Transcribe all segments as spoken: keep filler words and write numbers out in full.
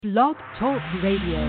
Blog Talk Radio.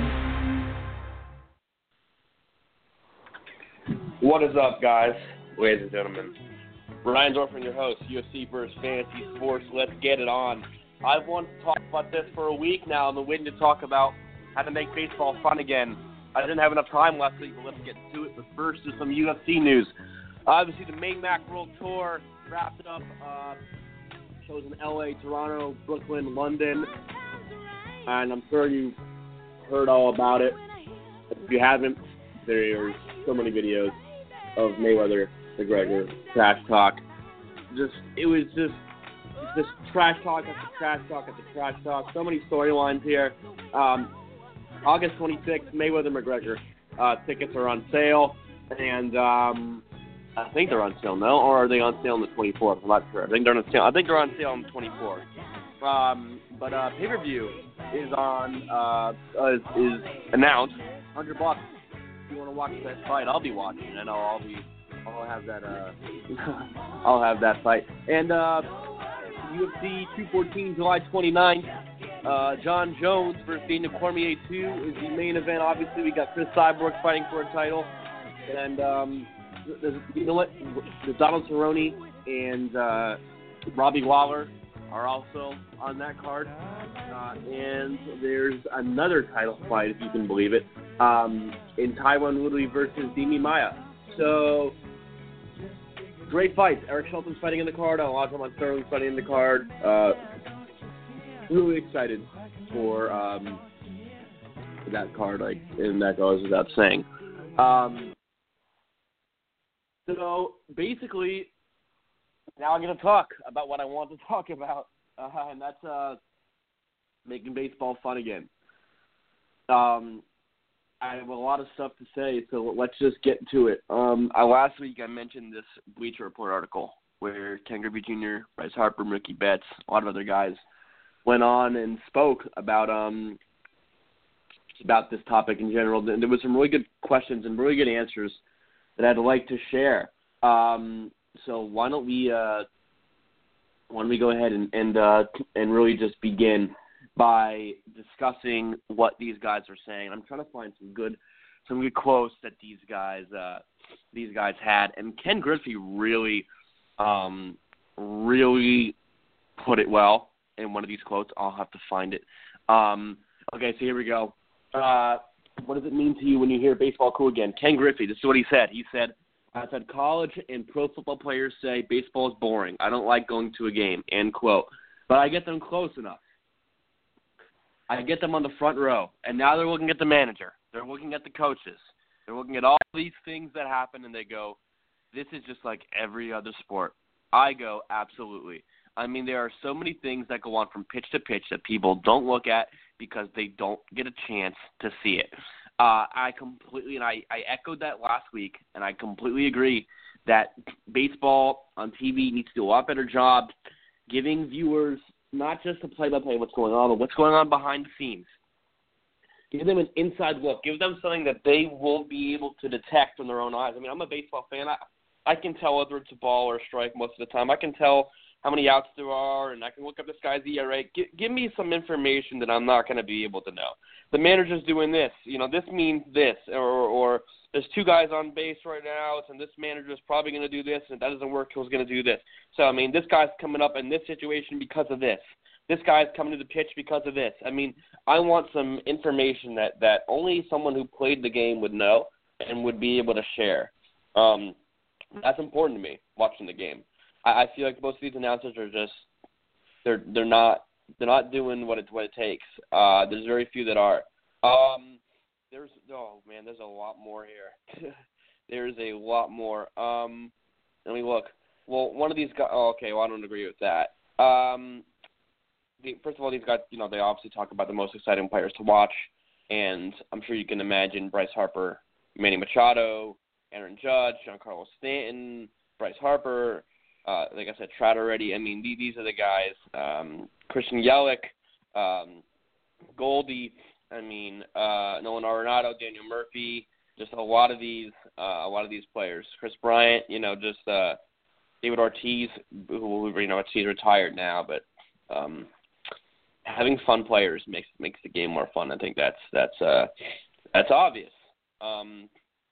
What is up, guys, ladies and gentlemen? Ryan Dorfman, your host, U F C versus. Fantasy Sports. Let's get it on. I've wanted to talk about this for a week now. I've been waiting to talk about how to make baseball fun again. I didn't have enough time last week, but let's get to it. But first is some U F C news. Obviously, the Main Mac World Tour wrapped up. Uh, shows in L A, Toronto, Brooklyn, London. And I'm sure you've heard all about it. If you haven't, there's so many videos of Mayweather, McGregor, trash talk. Just, it was just, just trash talk after trash talk after trash talk. So many storylines here. Um, August twenty-sixth, Mayweather, McGregor. Uh, tickets are on sale, and um, I think they're on sale now, or are they on sale on the twenty-fourth? I'm not sure. I think they're on sale. I think they're on sale on the twenty-fourth. Um, but uh, pay-per-view is on uh, is, is announced. one hundred bucks. If you want to watch that fight, I'll be watching. I know I'll be. I'll have that. Uh, I'll have that fight. And uh, U F C two fourteen, July twenty-ninth. Uh, John Jones versus Daniel Cormier two is the main event. Obviously, we got Chris Cyborg fighting for a title, and um, there's, you know what? There's Donald Cerrone and uh, Robbie Lawler are also on that card. Uh, and there's another title fight, if you can believe it, um, in Tyron Woodley versus Demi Maia. So, great fights. Eric Shelton's fighting in the card. Alonzo Sterling's fighting in the card. Uh, really excited for um, that card, like, and that goes without saying. Um, so, basically, now I'm going to talk about what I want to talk about, uh, and that's uh, making baseball fun again. Um, I have a lot of stuff to say, so let's just get to it. Um, I, last week I mentioned this Bleacher Report article where Ken Griffey Junior, Bryce Harper, Mookie Betts, a lot of other guys went on and spoke about um, about this topic in general. And there was some really good questions and really good answers that I'd like to share. Um, So why don't we uh, why don't we go ahead and and, uh, and really just begin by discussing what these guys are saying. I'm trying to find some good some good quotes that these guys uh, these guys had, and Ken Griffey really um, really put it well in one of these quotes. I'll have to find it. Um, okay, so here we go. Uh, what does it mean to you when you hear baseball cool again? Ken Griffey. This is what he said. He said, I've had college and pro football players say baseball is boring. I don't like going to a game, end quote. But I get them close enough. I get them on the front row. And now they're looking at the manager. They're looking at the coaches. They're looking at all these things that happen, and they go, this is just like every other sport. I go, absolutely. I mean, there are so many things that go on from pitch to pitch that people don't look at because they don't get a chance to see it. Uh, I completely, and I, I echoed that last week, and I completely agree that baseball on T V needs to do a lot better job giving viewers not just a play-by-play what's going on, but what's going on behind the scenes. Give them an inside look. Give them something that they won't be able to detect from their own eyes. I mean, I'm a baseball fan. I, I can tell whether it's a ball or a strike most of the time. I can tell how many outs there are, and I can look up this guy's E R A. G- give me some information that I'm not going to be able to know. The manager's doing this. You know, this means this. Or, or there's two guys on base right now, and this manager's probably going to do this, and if that doesn't work, he's going to do this. So, I mean, this guy's coming up in this situation because of this. This guy's coming to the pitch because of this. I mean, I want some information that, that only someone who played the game would know and would be able to share. Um, that's important to me, watching the game. I feel like most of these announcers are just they're they're not they're not doing what it what it takes. Uh, there's very few that are. Um, there's oh man, there's a lot more here. There's a lot more. Um, let me look. Well, one of these guys. Oh, okay, well I don't agree with that. Um, the, first of all, these guys, you know, they obviously talk about the most exciting players to watch, and I'm sure you can imagine Bryce Harper, Manny Machado, Aaron Judge, Giancarlo Stanton, Bryce Harper. Uh, like I said, Trout already. I mean, these are the guys. Um, Christian Yelich, um, Goldie. I mean, uh, Nolan Arenado, Daniel Murphy. Just a lot of these, uh, a lot of these players. Chris Bryant. You know, just uh, David Ortiz, who you know, he's retired now, but um, having fun players makes makes the game more fun. I think that's that's uh, that's obvious. Um,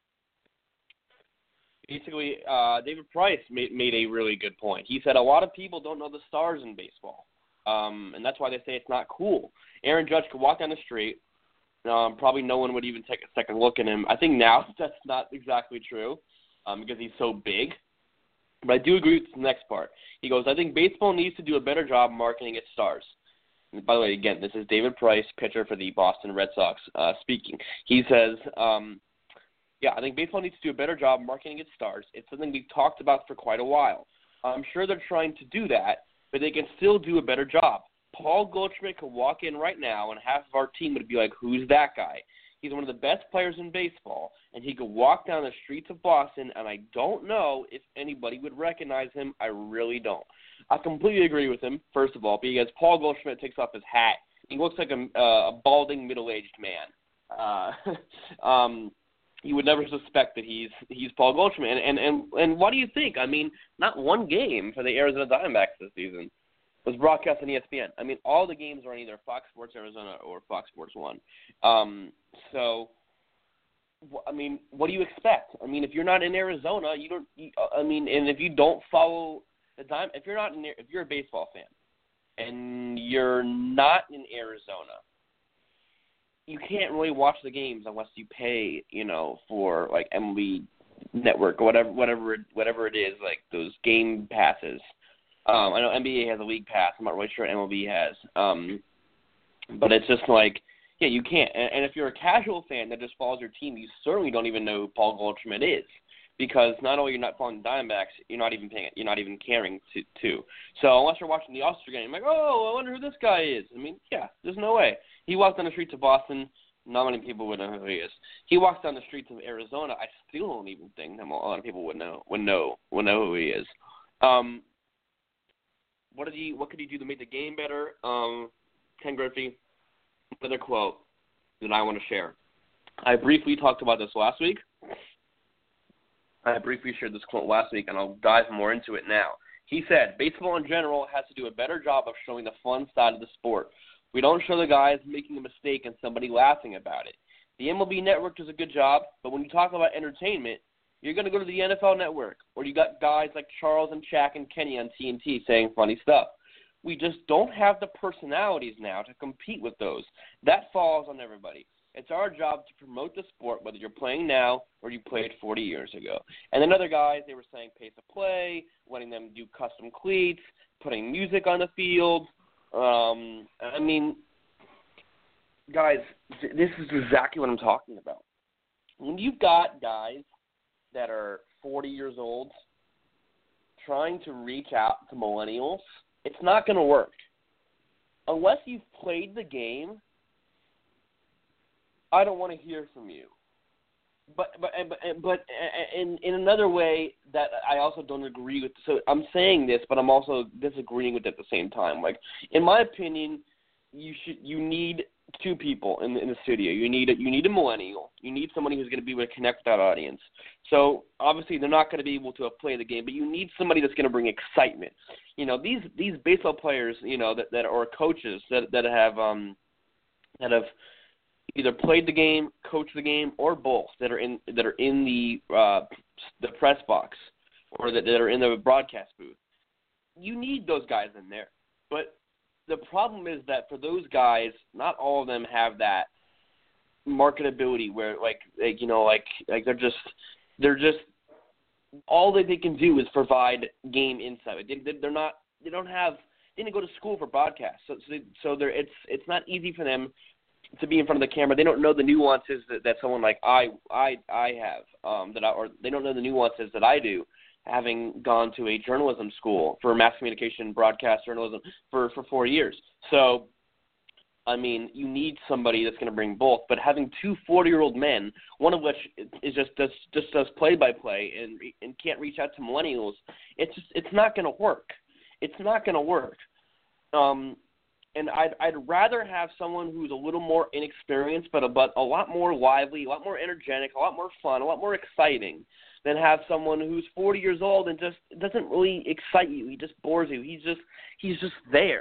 basically, uh, David Price made, made a really good point. He said a lot of people don't know the stars in baseball, um, and that's why they say it's not cool. Aaron Judge could walk down the street. Um, probably no one would even take a second look at him. I think now that's not exactly true um, because he's so big. But I do agree with the next part. He goes, I think baseball needs to do a better job marketing its stars. And by the way, again, this is David Price, pitcher for the Boston Red Sox, uh, speaking. He says, um, yeah, I think baseball needs to do a better job marketing its stars. It's something we've talked about for quite a while. I'm sure they're trying to do that, but they can still do a better job. Paul Goldschmidt could walk in right now, and half of our team would be like, who's that guy? He's one of the best players in baseball, and he could walk down the streets of Boston, and I don't know if anybody would recognize him. I really don't. I completely agree with him, first of all, because Paul Goldschmidt takes off his hat. He looks like a, uh, a balding middle-aged man. Uh, um, you would never suspect that he's he's Paul Goldschmidt. And, and, and, and what do you think? I mean, not one game for the Arizona Diamondbacks this season was broadcast on E S P N. I mean, all the games are on either Fox Sports Arizona or Fox Sports One. Um, so, I mean, what do you expect? I mean, if you're not in Arizona, you don't. You, I mean, and if you don't follow the time, if you're not in, if you're a baseball fan, and you're not in Arizona, you can't really watch the games unless you pay, you know, for like M L B Network or whatever, whatever, it, whatever it is, like those game passes. Um, I know N B A has a league pass. I'm not really sure M L B has. Um, but it's just like, yeah, you can't. And, and if you're a casual fan that just follows your team, you certainly don't even know who Paul Goldschmidt is, because not only you're not following the Diamondbacks, you're not even paying, you're not even caring to. to. So unless you're watching the All-Star game, you're like, oh, I wonder who this guy is. I mean, yeah, there's no way. He walked down the streets of Boston. Not many people would know who he is. He walks down the streets of Arizona. I still don't even think that a lot of people would know would know would know who he is. Um, What did he? What could he do to make the game better? Um, Ken Griffey, another quote that I want to share. I briefly talked about this last week. I briefly shared this quote last week, and I'll dive more into it now. He said, baseball in general has to do a better job of showing the fun side of the sport. We don't show the guys making a mistake and somebody laughing about it. The M L B Network does a good job, but when you talk about entertainment, you're going to go to the N F L Network, or you got guys like Charles and Shaq and Kenny on T N T saying funny stuff. We just don't have the personalities now to compete with those. That falls on everybody. It's our job to promote the sport, whether you're playing now or you played forty years ago. And then other guys, they were saying pace of play, letting them do custom cleats, putting music on the field. Um, I mean, guys, th- this is exactly what I'm talking about. When you've got guys that are forty years old trying to reach out to millennials, it's not going to work. Unless you've played the game, I don't want to hear from you. But but but, but in, in another way that I also don't agree with. So I'm saying this, but I'm also disagreeing with it at the same time. Like, in my opinion, you should you need two people in the, in the studio. You need a, you need a millennial. You need somebody who's going to be able to connect with that audience. So obviously they're not going to be able to play the game, but you need somebody that's going to bring excitement. You know, these these baseball players, you know, that that or coaches that that have um that have either played the game, coached the game, or both, that are in that are in the uh, the press box or that, that are in the broadcast booth. You need those guys in there, but the problem is that for those guys, not all of them have that marketability where, like, like you know, like like they're just they're just all that they can do is provide game insight. They, they're not they don't have they didn't go to school for broadcast, so so, they, so they're it's it's not easy for them to be in front of the camera. They don't know the nuances that, that someone like I I I have, um, that I, or they don't know the nuances that I do, having gone to a journalism school for mass communication, broadcast journalism for, for four years. So, I mean, you need somebody that's going to bring both. But having two forty-year-old men, one of which is just does just does play-by-play and and can't reach out to millennials, it's just, it's not going to work. It's not going to work. Um, And I'd I'd rather have someone who's a little more inexperienced, but a, but a lot more lively, a lot more energetic, a lot more fun, a lot more exciting, than have someone who's forty years old and just doesn't really excite you. He just bores you. He's just he's just there.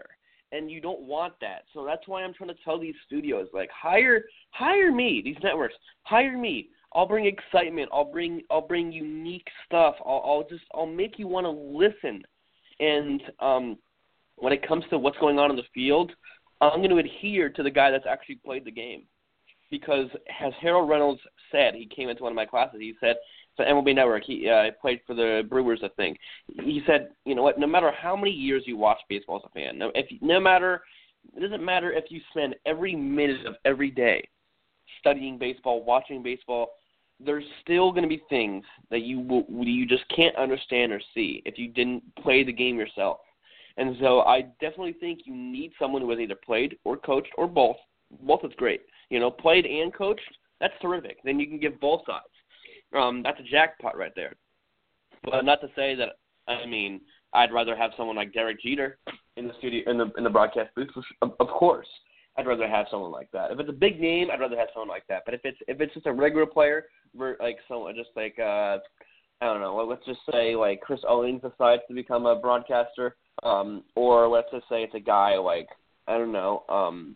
and you don't want that. So that's why I'm trying to tell these studios, like, hire hire me, these networks, hire me. I'll bring excitement. I'll bring I'll bring unique stuff. I'll, I'll just I'll make you want to listen. And um, when it comes to what's going on in the field, I'm going to adhere to the guy that's actually played the game. Because as Harold Reynolds said, he came into one of my classes, he said, for M L B Network, he uh, played for the Brewers, I think. He said, you know what, no matter how many years you watch baseball as a fan, no, if, no matter, it doesn't matter if you spend every minute of every day studying baseball, watching baseball, there's still going to be things that you will, you just can't understand or see if you didn't play the game yourself. And so I definitely think you need someone who has either played or coached or both. Both is great. You know, played and coached, that's terrific. Then you can give both sides. Um, that's a jackpot right there. But not to say that, I mean, I'd rather have someone like Derek Jeter in the studio, in the in the broadcast booth. Of, of course, I'd rather have someone like that. If it's a big name, I'd rather have someone like that. But if it's if it's just a regular player, like someone just like uh, I don't know, let's just say like Chris Owings decides to become a broadcaster, um, or let's just say it's a guy like I don't know. Um,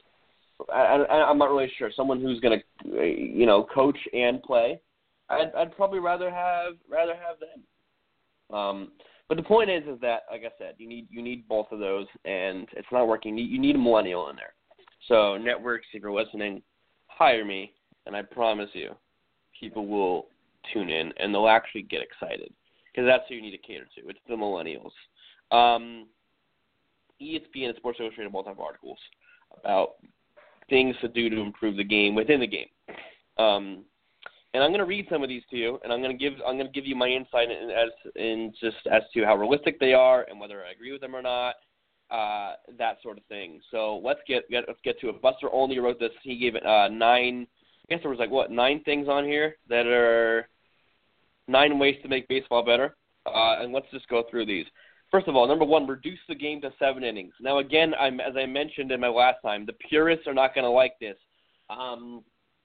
I, I, I'm not really sure. Someone who's going to, you know, coach and play. I'd, I'd probably rather have rather have them. Um, but the point is, is that, like I said, you need you need both of those, and it's not working. You, you need a millennial in there. So networks, if you're listening, hire me, and I promise you, people will tune in and they'll actually get excited because that's who you need to cater to. It's the millennials. Um, E S P N and Sports Illustrated both have articles about things to do to improve the game within the game. Um, and I'm going to read some of these to you, and I'm going to give I'm going to give you my insight in, as in just as to how realistic they are and whether I agree with them or not, uh, that sort of thing. So let's get, get let's get to it. Buster Olney wrote this. He gave it uh, nine. I guess there was like what nine things on here that are nine ways to make baseball better. Uh, and let's just go through these. First of all, number one, reduce the game to seven innings. Now, again, I'm, as I mentioned in my last time, the purists are not going to like this. Um,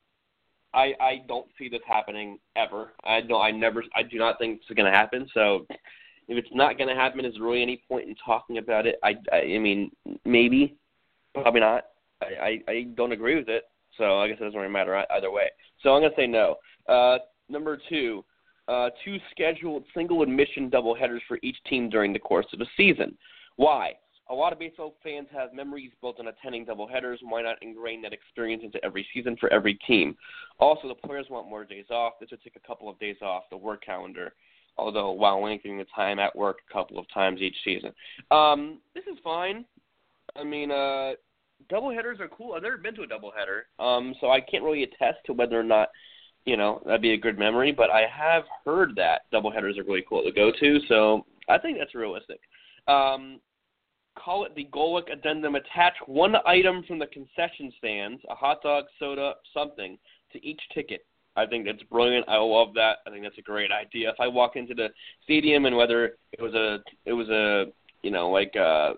I, I don't see this happening ever. I don't. I never. I do not think it's going to happen. So, if it's not going to happen, is there really any point in talking about it? I, I, I mean, maybe, probably not. I, I, I don't agree with it. So I guess it doesn't really matter either way. So I'm going to say no. Uh, number two. Uh, two scheduled single-admission doubleheaders for each team during the course of a season. Why? A lot of baseball fans have memories built on attending doubleheaders. Why not ingrain that experience into every season for every team? Also, the players want more days off. This would take a couple of days off the work calendar, although while lengthening the time at work a couple of times each season. Um, this is fine. I mean, uh, doubleheaders are cool. I've never been to a doubleheader, um, so I can't really attest to whether or not you know, that'd be a good memory, but I have heard that doubleheaders are really cool to go to, so I think that's realistic. Um, call it the Golic Addendum. Attach one item from the concession stands, a hot dog, soda, something, to each ticket. I think that's brilliant. I love that. I think that's a great idea. If I walk into the stadium and whether it was a, it was a, you know, like a,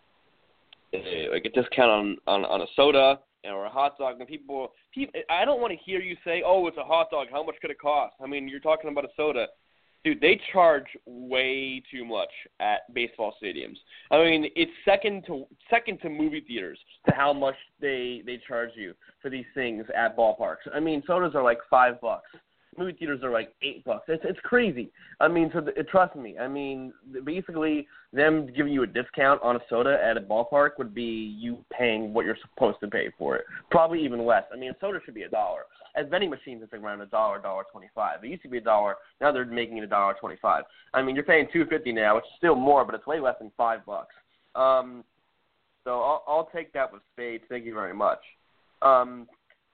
a like a discount on, on, on a soda, or a hot dog, and people, people, I don't want to hear you say, oh, it's a hot dog, how much could it cost? I mean, you're talking about a soda. Dude, they charge way too much at baseball stadiums. I mean, it's second to second to movie theaters to how much they, they charge you for these things at ballparks. I mean, sodas are like five bucks. Movie theaters are like eight bucks. It's it's crazy. I mean, so the, trust me. I mean, basically, them giving you a discount on a soda at a ballpark would be you paying what you're supposed to pay for it. Probably even less. I mean, a soda should be a dollar. At vending machines, it's around a dollar, dollar twenty-five. It used to be a dollar. Now they're making it a dollar twenty-five. I mean, you're paying two fifty now, which is still more, but it's way less than five bucks. Um, so I'll, I'll take that with spades. Thank you very much. Um.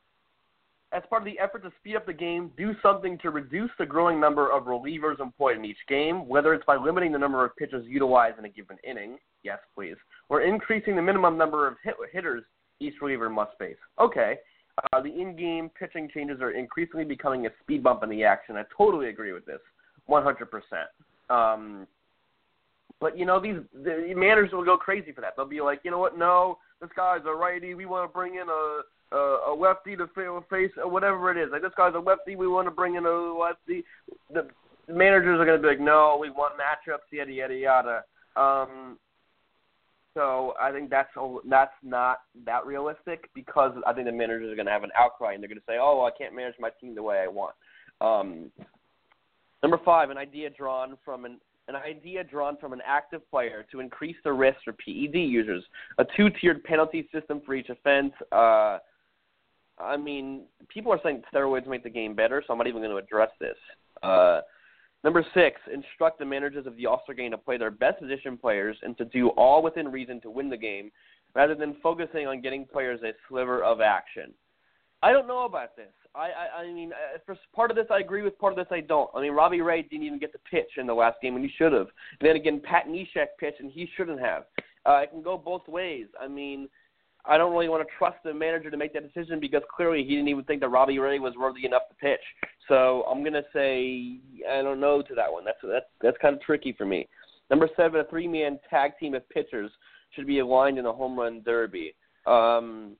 As part of the effort to speed up the game, do something to reduce the growing number of relievers employed in each game, whether it's by limiting the number of pitches utilized in a given inning, yes, please, or increasing the minimum number of hit- hitters each reliever must face. Okay, uh, the in-game pitching changes are increasingly becoming a speed bump in the action. I totally agree with this, one hundred percent. Um, but, you know, these the managers will go crazy for that. They'll be like, you know what, no, this guy's a righty, we want to bring in a – Uh, a lefty to face, or whatever it is. Like, this guy's a lefty, we want to bring in a lefty. The managers are going to be like, no, we want matchups, yada, yada, yada. Um, So I think that's that's not that realistic because I think the managers are going to have an outcry and they're going to say, oh, well, I can't manage my team the way I want. Um, number five, an idea drawn from an an idea drawn from an active player to increase the risk for P E D users. A two-tiered penalty system for each offense. Uh, I mean, people are saying steroids make the game better, so I'm not even going to address this. Uh, Number six, instruct the managers of the All-Star game to play their best position players and to do all within reason to win the game rather than focusing on getting players a sliver of action. I don't know about this. I, I, I mean, for part of this I agree with, part of this I don't. I mean, Robbie Ray didn't even get to pitch in the last game, and he should have. And then again, Pat Neshek pitched, and he shouldn't have. Uh, it can go both ways. I mean, I don't really want to trust the manager to make that decision because clearly he didn't even think that Robbie Ray was worthy enough to pitch. So I'm going to say I don't know to that one. That's that's that's kind of tricky for me. Number seven, a three-man tag team of pitchers should be aligned in a home run derby. Um,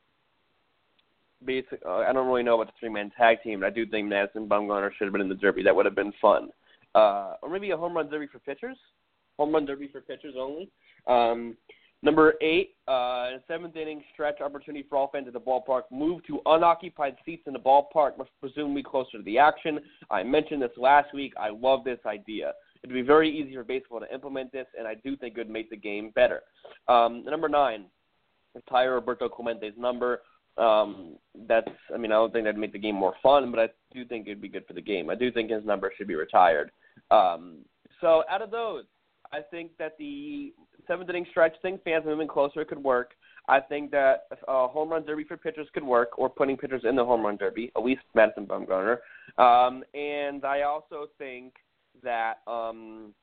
basic, uh, I don't really know about the three-man tag team, but I do think Madison Bumgarner should have been in the derby. That would have been fun. Uh, or maybe a home run derby for pitchers. Home run derby for pitchers only. Um, Number eight, uh, seventh inning stretch opportunity for all fans at the ballpark. Move to unoccupied seats in the ballpark, must presumably closer to the action. I mentioned this last week. I love this idea. It would be very easy for baseball to implement this, and I do think it would make the game better. Um, number nine, retire Roberto Clemente's number. Um, that's, I mean, I don't think that would make the game more fun, but I do think it would be good for the game. I do think his number should be retired. Um, so out of those, I think that the seventh inning stretch thing, fans moving closer, could work. I think that a home run derby for pitchers could work, or putting pitchers in the home run derby, at least Madison Bumgarner. Um, and I also think that um,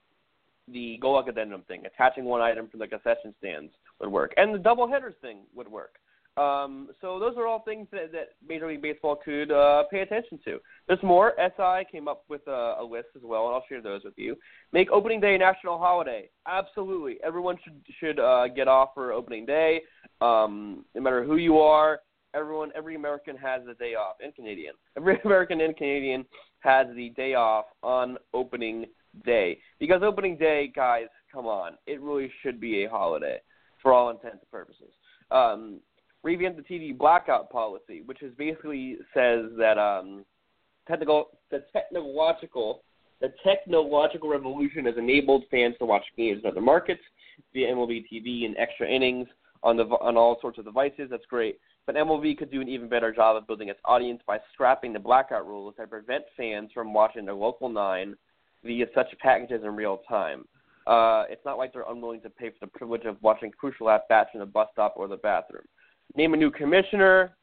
the go luck addendum thing, attaching one item from the concession stands, would work, and the double headers thing would work. Um, so those are all things that, that Major League Baseball could uh, pay attention to. There's more. S I came up with a, a list as well, and I'll share those with you. Make opening day a national holiday. Absolutely. Everyone should should uh, get off for opening day. Um, no matter who you are, everyone, every American has the day off, and Canadian. Every American and Canadian has the day off on opening day. Because opening day, guys, come on, it really should be a holiday for all intents and purposes. Um, Revamp the T V blackout policy, which is basically says that um, technical, the technological, the technological revolution has enabled fans to watch games in other markets via M L B T V and extra innings on the on all sorts of devices. That's great, but M L B could do an even better job of building its audience by scrapping the blackout rules that prevent fans from watching their local nine via such packages in real time. Uh, it's not like they're unwilling to pay for the privilege of watching crucial at-bats in the bus stop or the bathroom. Name a new commissioner.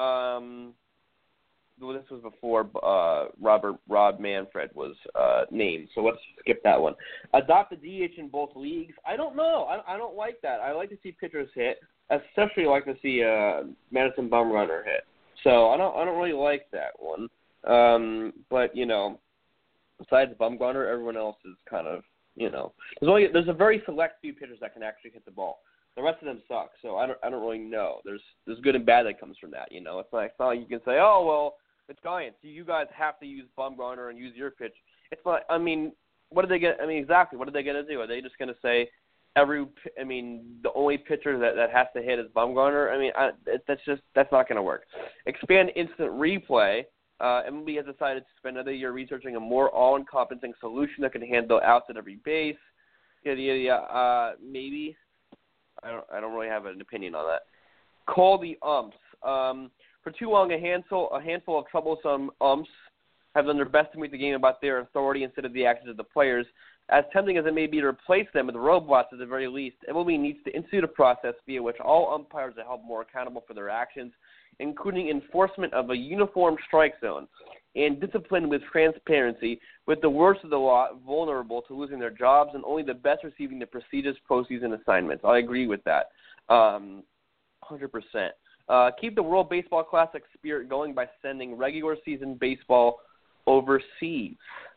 Um, well, this was before uh, Robert Rob Manfred was uh, named, so let's skip that one. Adopt the D H in both leagues. I don't know. I, I don't like that. I like to see pitchers hit, especially like to see uh, Madison Bumgarner hit. So I don't. I don't really like that one. Um, but you know, besides Bumgarner, everyone else is kind of you know. There's only there's a very select few pitchers that can actually hit the ball. The rest of them suck, so I don't. I don't really know. There's there's good and bad that comes from that. You know, it's not, it's not like you can say, oh well, it's Giants. You guys have to use Bumgarner and use your pitch. It's not. I mean, what are they get? I mean, exactly. What are they going to do? Are they just going to say every? I mean, the only pitcher that, that has to hit is Bumgarner. I mean, I, it, that's just that's not going to work. Expand instant replay. Uh, M L B has decided to spend another year researching a more all-encompassing solution that can handle outs at every base. Yada yada yada. Uh, maybe. I don't. I don't really have an opinion on that. Call the umps. Um, for too long, a handful, a handful of troublesome umps have done their best to make the game about their authority instead of the actions of the players. As tempting as it may be to replace them with robots at the very least, M L B needs to institute a process via which all umpires are held more accountable for their actions, including enforcement of a uniform strike zone and discipline with transparency, with the worst of the lot vulnerable to losing their jobs and only the best receiving the prestigious postseason assignments. I agree with that, um, one hundred percent. Uh, keep the World Baseball Classic spirit going by sending regular season baseball overseas.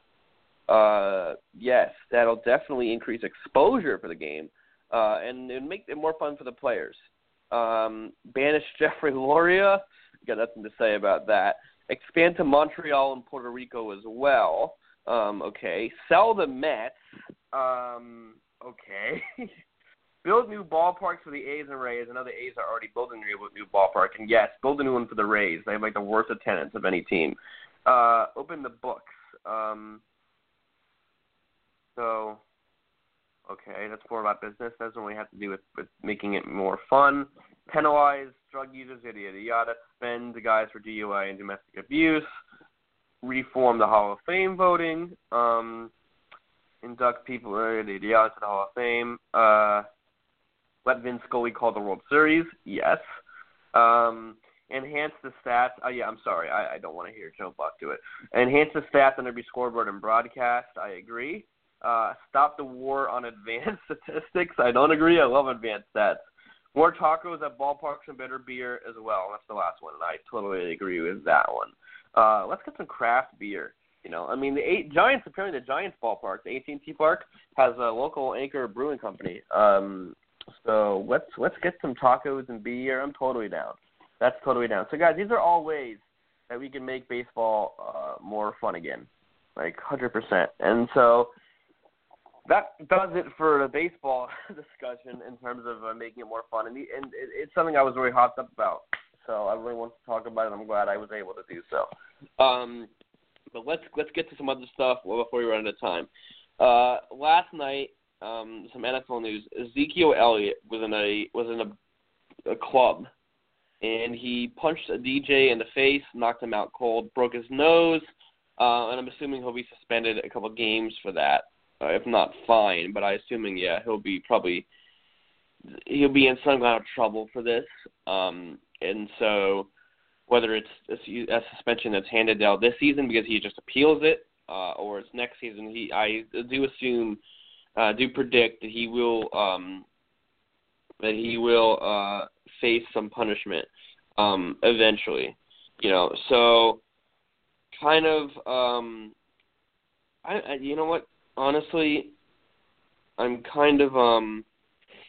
Uh, yes, that'll definitely increase exposure for the game, uh, and it'll make it more fun for the players. Um, banish Jeffrey Loria. Got nothing to say about that. Expand to Montreal and Puerto Rico as well. Um, okay. Sell the Mets. Um, okay. build new ballparks for the A's and Rays. I know the A's are already building a new, new ballpark. And, yes, build a new one for the Rays. They have, like, the worst attendance of any team. Uh, open the books. Um, so, okay, that's more about business. That doesn't really have to do with, with making it more fun. Penalize drug users, yada, yada, yada. Suspend the guys for D U I and domestic abuse. Reform the Hall of Fame voting. Um, induct people yada, yada, yada, to the Hall of Fame. Uh, let Vin Scully call the World Series. Yes. Um, enhance the stats. Oh, yeah, I'm sorry. I, I don't want to hear Joe Buck do it. Enhance the stats on every scoreboard and broadcast. I agree. Uh, stop the war on advanced statistics. I don't agree. I love advanced stats. More tacos at ballparks and better beer as well. That's the last one, and I totally agree with that one. Uh, let's get some craft beer. You know, I mean, the eight Giants, apparently the Giants ballpark, the A T and T Park, has a local Anchor brewing company. Um, so let's let's get some tacos and beer. I'm totally down. That's totally down. So, guys, these are all ways that we can make baseball uh, more fun again, like one hundred percent. And so that does it for the baseball discussion in terms of uh, making it more fun. And, the, and it, it's something I was really hopped up about. So I really want to talk about it. I'm glad I was able to do so. Um, but let's let's get to some other stuff before we run out of time. Uh, last night, um, some N F L news. Ezekiel Elliott was in a was in a, a club, and he punched a D J in the face, knocked him out cold, broke his nose, uh, and I'm assuming he'll be suspended a couple games for that, uh, if not fined. But I'm assuming yeah, he'll be probably he'll be in some kind of trouble for this. Um, And so whether it's a, a suspension that's handed down this season because he just appeals it uh, or it's next season, he I do assume, uh, do predict that he will um, that he will uh, face some punishment um, eventually. You know, so kind of, um, I, I you know what, honestly, I'm kind of um, –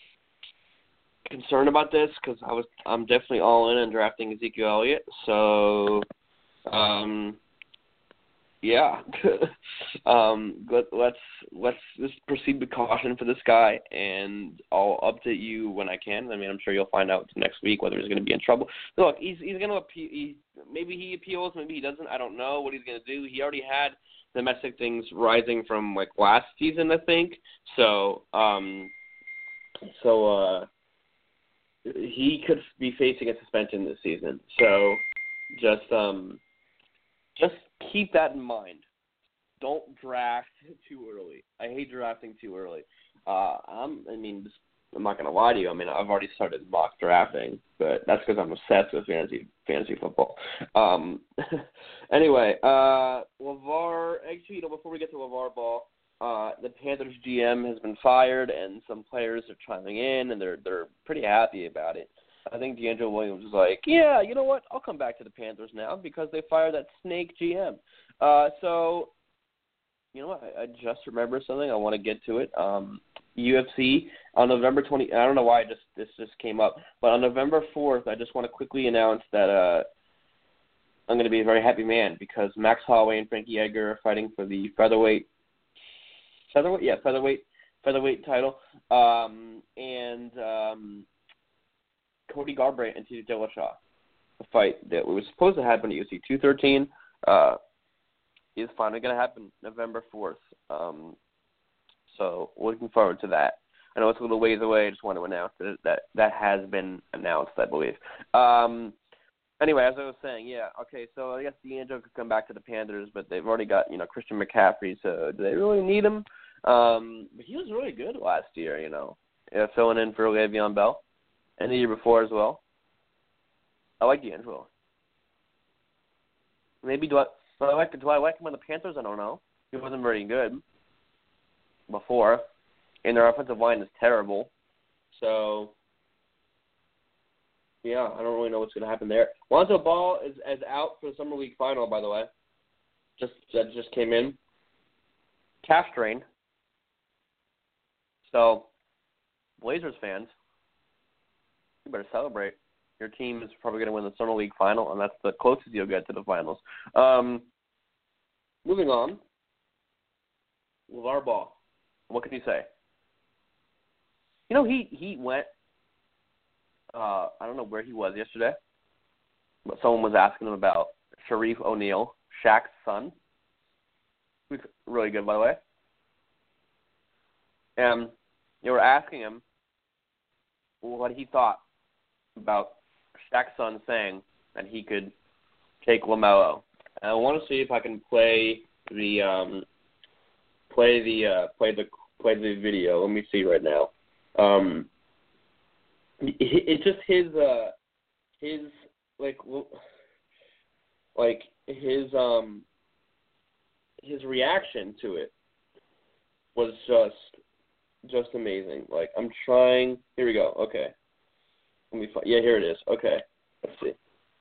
concerned about this because I was I'm definitely all in on drafting Ezekiel Elliott. So, um, yeah, um, let, let's let's just proceed with caution for this guy, and I'll update you when I can. I mean, I'm sure you'll find out next week whether he's going to be in trouble. Look, he's he's going to appeal. He, maybe he appeals, maybe he doesn't. I don't know what he's going to do. He already had domestic things rising from like last season, I think. So, um, so. uh He could be facing a suspension this season, so just um, just keep that in mind. Don't draft too early. I hate drafting too early. Uh, I'm, I mean, just, I'm not gonna lie to you. I mean, I've already started mock drafting, but that's because I'm obsessed with fantasy fantasy football. Um, anyway, uh, LeVar. Actually, you know, before we get to LeVar Ball. Uh, the Panthers G M has been fired, and some players are chiming in, and they're they're pretty happy about it. I think DeAngelo Williams is like, yeah, you know what? I'll come back to the Panthers now because they fired that snake G M. Uh, so, you know what? I, I just remembered something. I want to get to it. Um, U F C on November twentieth. I don't know why just this just came up, but on November fourth, I just want to quickly announce that uh, I'm going to be a very happy man because Max Holloway and Frankie Edgar are fighting for the featherweight. Featherweight, yeah, featherweight, featherweight title, um, and um, Cody Garbrandt and T J Dillashaw, a fight that was supposed to happen at U F C two thirteen, uh, is finally going to happen November fourth. Um, so looking forward to that. I know it's a little ways away. I just want to announce that that, that has been announced, I believe. Um, Anyway, as I was saying, yeah, okay, so I guess DeAngelo could come back to the Panthers, but they've already got, you know, Christian McCaffrey, so do they really need him? Um, but he was really good last year, you know, yeah, filling in for Le'Veon Bell, and the year before as well. I like DeAngelo. Maybe do I, do I like do I like him on the Panthers? I don't know. He wasn't very good before, and their offensive line is terrible, so... Yeah, I don't really know what's going to happen there. Lonzo Ball is, is out for the Summer League Final, by the way. Just That just came in. Calf strain. So, Blazers fans, you better celebrate. Your team is probably going to win the Summer League Final, and that's the closest you'll get to the finals. Um, moving on. LeVar Ball. What can you say? You know, he, he went, uh, I don't know where he was yesterday, but someone was asking him about Sharif O'Neal, Shaq's son, who's really good, by the way. And they were asking him what he thought about Shaq's son saying that he could take LaMelo. And I want to see if I can play the um, play the uh, play the play the video. Let me see right now. Um, it, it's just his uh, his like like his um his reaction to it was just just amazing. Like, I'm trying. Here we go. Okay. Let me find. Yeah, here it is. Okay. Let's see.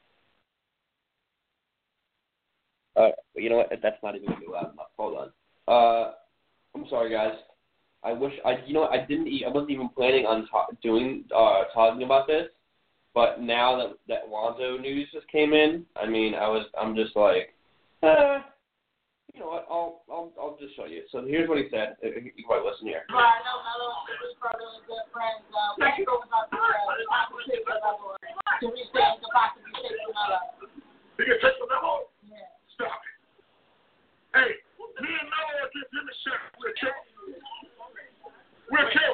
Uh, you know what? That's not even going to be loud enough. Hold on. Uh, I'm sorry, guys. I wish I. You know what? I didn't. I wasn't even planning on ta- doing uh, talking about this, but now that that Lonzo news just came in, I mean, I was. I'm just like, uh, you know what? I'll. I'll. I'll just show you. So here's what he said. You can probably listen here. Well, I know Melo and Chris are really good friends. Uh, let's go about the conversation level. Can we say the possible take Melo? You can take Melo? Yeah. Stop it. Hey, me and Melo will give him a shot. We'll kill. We'll kill.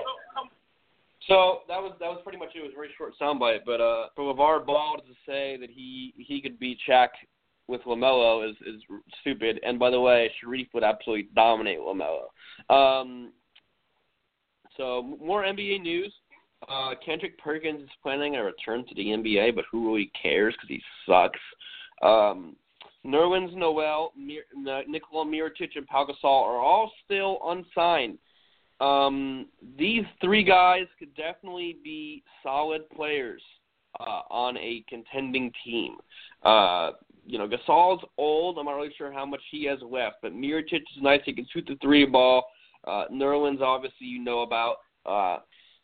So that was that was pretty much it. It was a very short soundbite, but uh, for LeVar Ball to say that he he could beat Shaq with LaMelo is, is stupid. And by the way, Sharif would absolutely dominate LaMelo. Um, so more N B A news. Uh, Kendrick Perkins is planning a return to the N B A, but who really cares because he sucks. Um, Nerlens Noel, Mir- Nikola Mirotic, and Pau Gasol are all still unsigned. Um, these three guys could definitely be solid players uh, on a contending team. Uh, you know, Gasol's old. I'm not really sure how much he has left, but Mirotic is nice. He can shoot the three ball. Uh, Nerlens, obviously, you know about. Uh,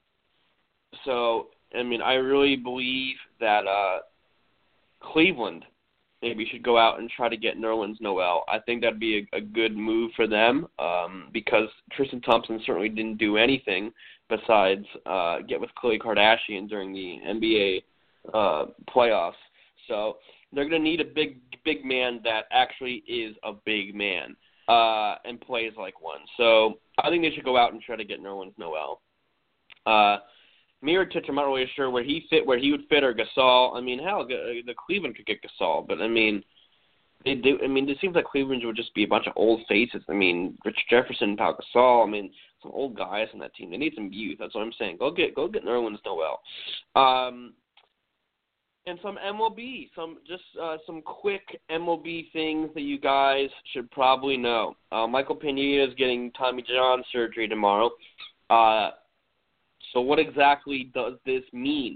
so, I mean, I really believe that uh, Cleveland maybe should go out and try to get Nerlens Noel. I think that'd be a, a good move for them um, because Tristan Thompson certainly didn't do anything besides uh, get with Khloe Kardashian during the N B A uh, playoffs. So they're going to need a big, big man that actually is a big man uh, and plays like one. So I think they should go out and try to get Nerlens Noel. Uh, Mirotic, I'm not really sure where he fit, where he would fit, or Gasol. I mean, hell, the Cleveland could get Gasol, but I mean, they do. I mean, it seems like Cleveland would just be a bunch of old faces. I mean, Rich Jefferson, Pau Gasol. I mean, some old guys on that team. They need some youth. That's what I'm saying. Go get, go get Nerlens Noel. Um, and some M L B, some just uh, some quick M L B things that you guys should probably know. Uh, Michael Pineda is getting Tommy John surgery tomorrow. Uh, So what exactly does this mean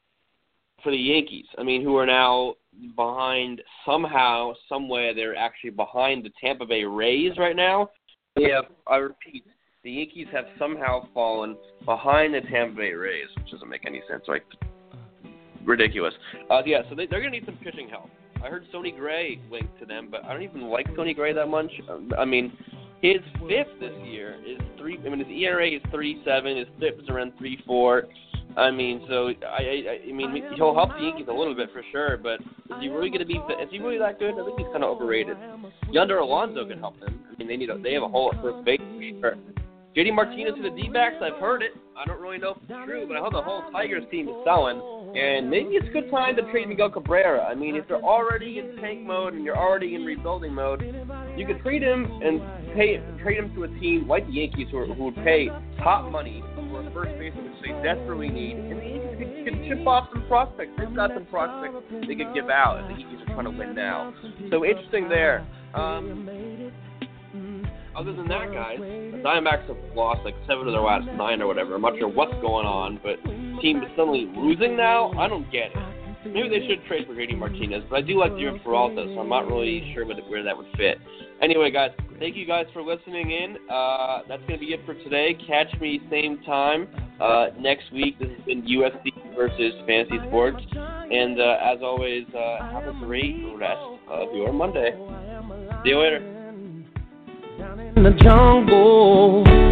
for the Yankees? I mean, who are now behind somehow, somewhere they're actually behind the Tampa Bay Rays right now. They have, I repeat, the Yankees have somehow fallen behind the Tampa Bay Rays, which doesn't make any sense. Like, ridiculous. Uh, yeah, so they, they're going to need some pitching help. I heard Sonny Gray linked to them, but I don't even like Sonny Gray that much. I mean, his fifth this year is three. I mean, his E R A is three seven. His FIP is around three four. I mean, so I, I, I mean, he'll help the Yankees a little bit for sure. But is he really going to be? Is he really that good? I think he's kind of overrated. Yonder Alonso can help them. I mean, they need. A, they have a hole at first base for sure. J D Martinez to the D-backs. I've heard it. I don't really know if it's true, but I hope the whole Tigers team is selling. And maybe it's a good time to trade Miguel Cabrera. I mean, if you're already in tank mode and you're already in rebuilding mode, you could trade him and pay trade him to a team like the Yankees who, are, who would pay top money for a first baseman, which they desperately need. And the Yankees could, could chip off some prospects. They've got some prospects they could give out, and the Yankees are trying to win now. So interesting there. Um, Other than that, guys, the Diamondbacks have lost like seven of their last nine or whatever. I'm not sure what's going on, but the team is suddenly losing now. I don't get it. Maybe they should trade for J D Martinez, but I do like David Peralta, so I'm not really sure where that would fit. Anyway, guys, thank you guys for listening in. Uh, that's going to be it for today. Catch me same time uh, next week. This has been U F C versus Fantasy Sports. And uh, as always, uh, have a great rest of your Monday. See you later. In the jungle.